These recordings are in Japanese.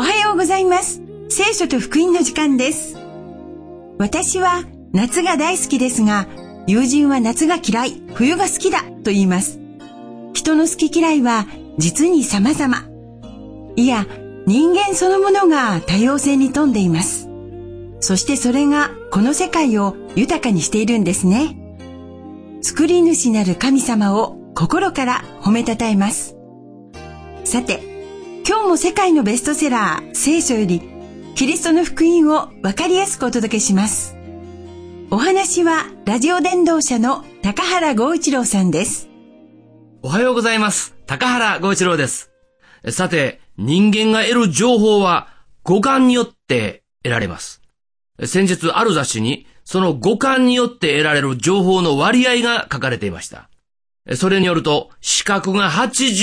はようございます。聖書と福音の時間です。私は夏が大好きですが、友人は夏が嫌い、冬が好きだと言います。人の好き嫌いは実に様々。いや、人間そのものが多様性に富んでいます。そしてそれがこの世界を豊かにしているんですね。作り主なる神様を心から褒めたたえます。さて、今日も世界のベストセラー聖書よりキリストの福音をわかりやすくお届けします。お話はラジオ伝道者の高原剛一郎さんです。 おはようございます。高原剛一郎です。さて、人間が得る情報は五感によって得られます。先日ある雑誌にその五感によって得られる情報の割合が書かれていました。それによると、視覚が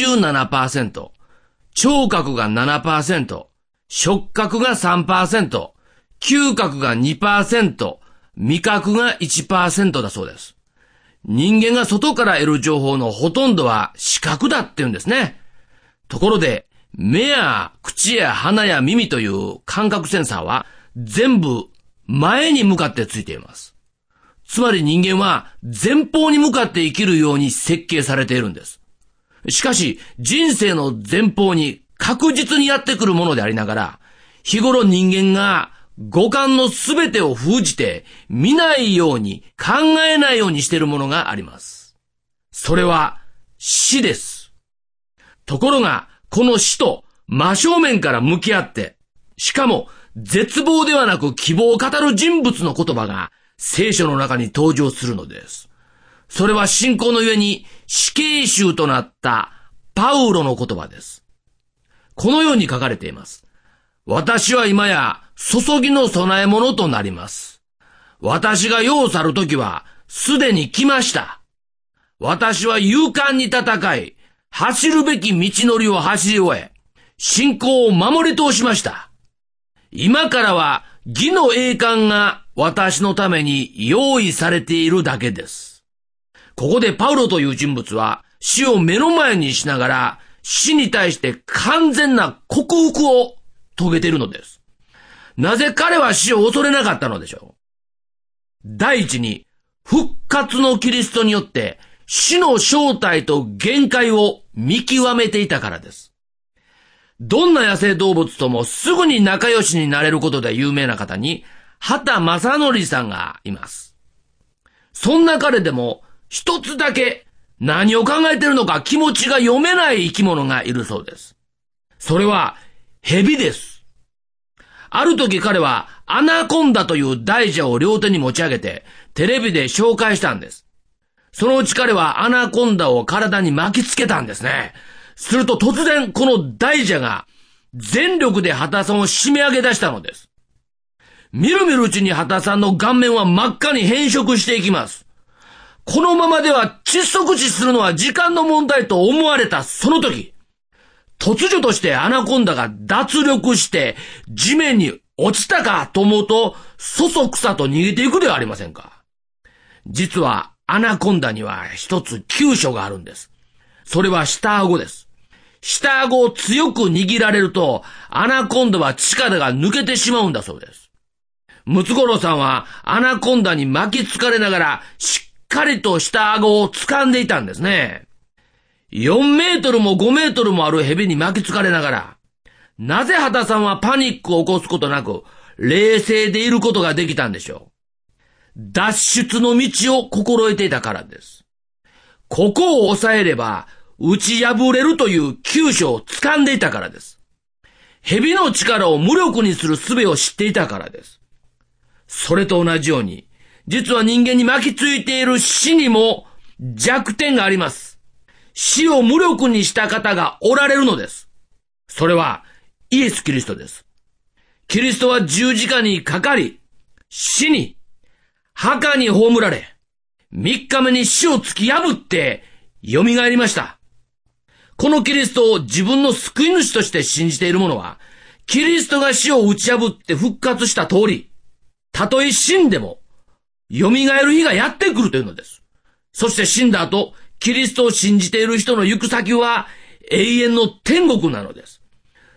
87%、聴覚が 7%、触覚が 3%、嗅覚が 2%、味覚が 1% だそうです。人間が外から得る情報のほとんどは視覚だって言うんですね。ところで、目や口や鼻や耳という感覚センサーは全部前に向かってついています。つまり人間は前方に向かって生きるように設計されているんです。しかし人生の前方に確実にやってくるものでありながら、日頃人間が五感のすべてを封じて見ないように考えないようにしているものがあります。それは死です。ところがこの死と真正面から向き合って、しかも絶望ではなく希望を語る人物の言葉が聖書の中に登場するのです。それは信仰のゆえに死刑囚となったパウロの言葉です。このように書かれています。私は今や注ぎの供え物となります。私が世を去るときはすでに来ました。私は勇敢に戦い、走るべき道のりを走り終え、信仰を守り通しました。今からは義の栄冠が私のために用意されているだけです。ここでパウロという人物は死を目の前にしながら死に対して完全な克服を遂げているのです。なぜ彼は死を恐れなかったのでしょう。第一に復活のキリストによって死の正体と限界を見極めていたからです。どんな野生動物ともすぐに仲良しになれることで有名な方に畑正則さんがいます。そんな彼でも一つだけ何を考えているのか気持ちが読めない生き物がいるそうです。それは蛇です。ある時彼はアナコンダという大蛇を両手に持ち上げてテレビで紹介したんです。そのうち彼はアナコンダを体に巻きつけたんですね。すると突然この大蛇が全力で畑さんを締め上げ出したのです。みるみるうちに畑さんの顔面は真っ赤に変色していきます。このままでは窒息死するのは時間の問題と思われたその時、突如としてアナコンダが脱力して地面に落ちたかと思うと、そそくさと逃げていくではありませんか。実はアナコンダには一つ急所があるんです。それは下顎です。下顎を強く握られると、アナコンダは力が抜けてしまうんだそうです。ムツゴロウさんはアナコンダに巻きつかれながらしっかりと下顎を掴んでいたんですね。4メートルも5メートルもある蛇に巻きつかれながら、なぜ畑さんはパニックを起こすことなく、冷静でいることができたんでしょう。脱出の道を心得ていたからです。ここを抑えれば、打ち破れるという急所を掴んでいたからです。蛇の力を無力にする術を知っていたからです。それと同じように、実は人間に巻きついている死にも弱点があります。死を無力にした方がおられるのです。それはイエス・キリストです。キリストは十字架にかかり、死に、墓に葬られ、3日目に死を突き破って蘇りました。このキリストを自分の救い主として信じている者は、キリストが死を打ち破って復活した通り、たとえ死んでも、蘇る日がやってくるというのです。そして死んだ後、キリストを信じている人の行く先は永遠の天国なのです。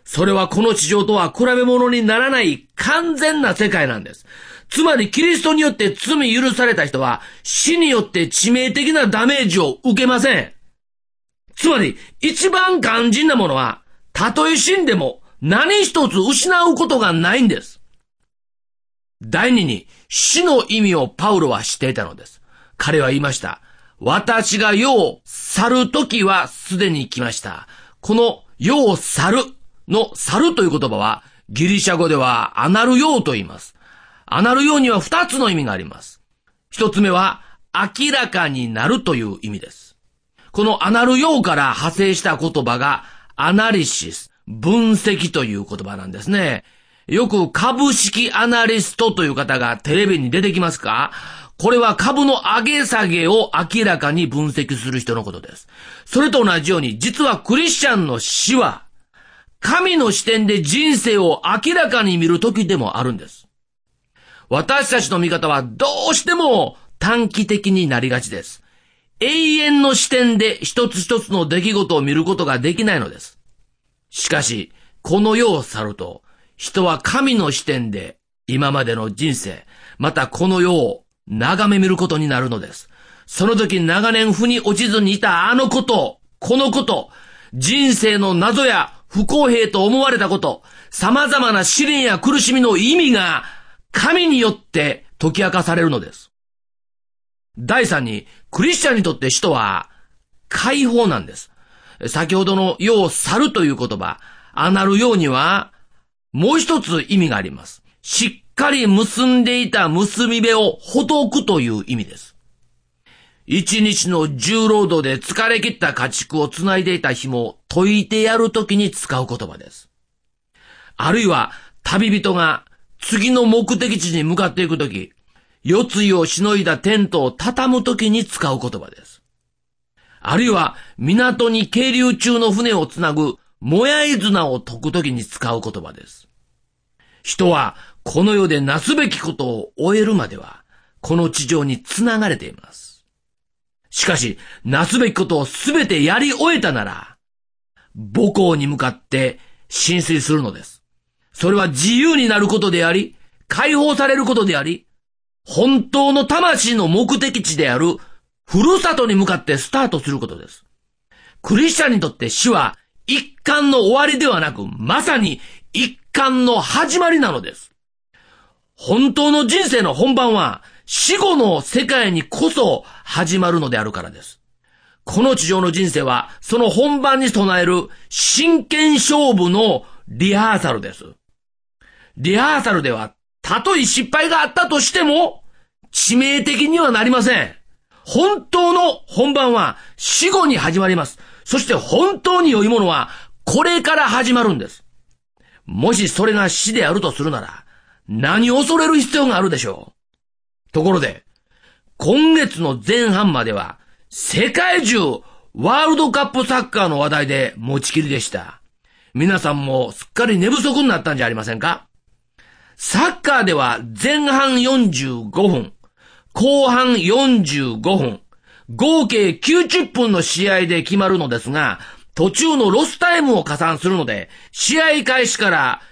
それはこの地上とは比べ物にならない完全な世界なんです。つまりキリストによって罪許された人は死によって致命的なダメージを受けません。つまり一番肝心なものは、たとえ死んでも何一つ失うことがないんです。第二に死の意味をパウロは知っていたのです。彼は言いました。私が世を去る時はすでに来ました。この世を去るの去るという言葉はギリシャ語ではアナルヨーと言います。アナルヨーには2つの意味があります。1つ目は明らかになるという意味です。このアナルヨーから派生した言葉がアナリシス、分析という言葉なんですね。よく株式アナリストという方がテレビに出てきますか？これは株の上げ下げを明らかに分析する人のことです。それと同じように、実はクリスチャンの死は、神の視点で人生を明らかに見る時でもあるんです。私たちの見方はどうしても短期的になりがちです。永遠の視点で一つ一つの出来事を見ることができないのです。しかし、この世を去ると、人は神の視点で今までの人生、またこの世を眺め見ることになるのです。その時長年腑に落ちずにいたあのこと、このこと、人生の謎や不公平と思われたこと、様々な試練や苦しみの意味が神によって解き明かされるのです。第三に、クリスチャンにとって死とは解放なんです。先ほどの世を去るという言葉、アナルヨーにはもう一つ意味があります。しっかり結んでいた結び目をほどくという意味です。一日の重労働で疲れ切った家畜をつないでいた紐を解いてやるときに使う言葉です。あるいは旅人が次の目的地に向かっていくとき、夜露をしのいだテントを畳むときに使う言葉です。あるいは港に係留中の船をつなぐもやい綱を解くときに使う言葉です。人はこの世でなすべきことを終えるまではこの地上につながれています。しかしなすべきことをすべてやり終えたなら母港に向かって進水するのです。それは自由になることであり、解放されることであり、本当の魂の目的地であるふるさとに向かってスタートすることです。クリスチャンにとって死は一巻の終わりではなく、まさに一巻の始まりなのです。本当の人生の本番は死後の世界にこそ始まるのであるからです。この地上の人生はその本番に備える真剣勝負のリハーサルです。リハーサルではたとえ失敗があったとしても致命的にはなりません。本当の本番は死後に始まります。そして本当に良いものはこれから始まるんです。もしそれが死であるとするなら何を恐れる必要があるでしょう。ところで今月の前半までは世界中ワールドカップサッカーの話題で持ちきりでした。皆さんもすっかり寝不足になったんじゃありませんか？サッカーでは前半45分、後半45分、合計90分の試合で決まるのですが、途中のロスタイムを加算するので、試合開始から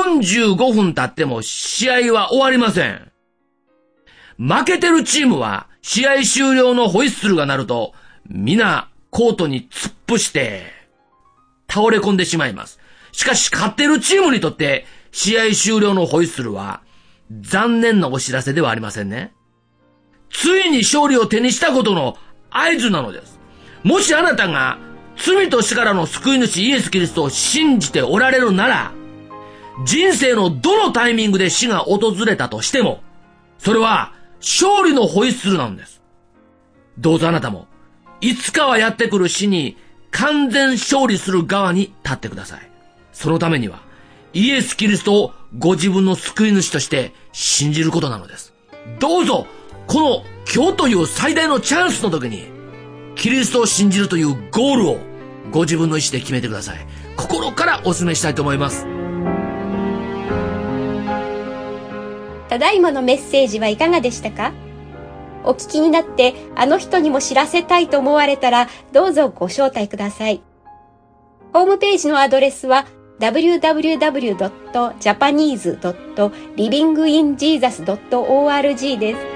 45分経っても試合は終わりません。負けてるチームは試合終了のホイッスルが鳴ると、皆コートに突っ伏して倒れ込んでしまいます。しかし勝ってるチームにとって試合終了のホイッスルは残念なお知らせではありませんね。ついに勝利を手にしたことの合図なのです。もしあなたが罪と死からの救い主イエス・キリストを信じておられるなら、人生のどのタイミングで死が訪れたとしても、それは勝利のホイッスルなんです。どうぞあなたもいつかはやってくる死に完全勝利する側に立ってください。そのためにはイエス・キリストをご自分の救い主として信じることなのです。どうぞこの今日という最大のチャンスの時にキリストを信じるというゴールをご自分の意思で決めてください。心からお勧めしたいと思います。 ただいまのメッセージはいかがでしたか？お聞きになってあの人にも知らせたいと思われたらどうぞご招待ください。ホームページのアドレスは www.japanese.livinginjesus.org です。